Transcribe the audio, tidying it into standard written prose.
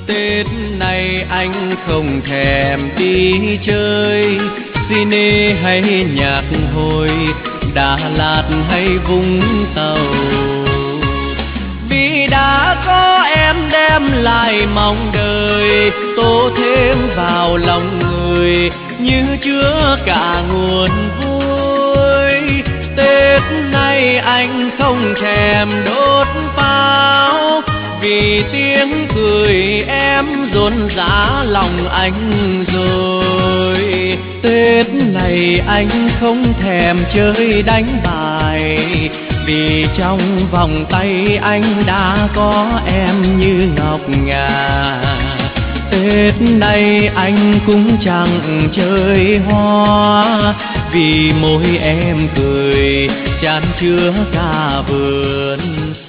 Tết này anh không thèm đi chơi Cine hay nhạc hội, Đà Lạt hay Vũng Tàu, vì đã có em đem lại mong đời, tô thêm vào lòng người như chứa cả nguồn vui. Tết nay anh không thèm đốt pháo, vì tiếng cười em rộn rã lòng anh rồi. Tết này anh không thèm chơi đánh bài, vì trong vòng tay anh đã có em như ngọc ngà. Tết nay anh cũng chẳng chơi hoa, vì môi em cười chan chứa cả vườn